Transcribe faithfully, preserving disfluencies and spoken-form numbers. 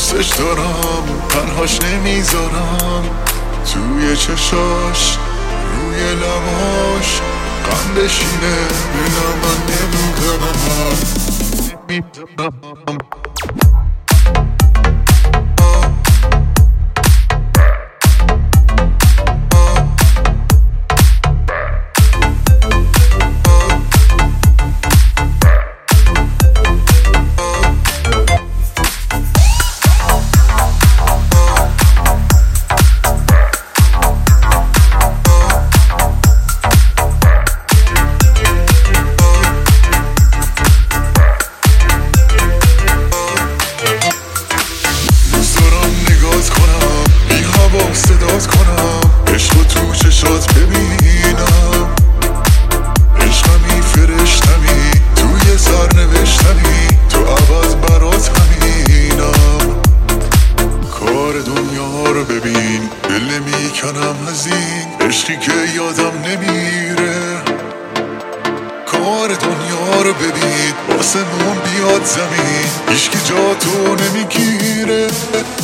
دوستش دارم، تنهاش نمیذارم، توی چشاش روی لباش غم بشینه، بینم من نمیدونم. صدات کنم، عشق تو چشات ببینم، عشقمی فرشتمی توی سرنوشتمی، تو عوض برات همینم. کار دنیا رو ببین، دل نمیکنم از این عشقی که یادم نمیره. کار دنیا رو ببین، آسمون بیاد زمین، هیچکی جا تو نمیگیره.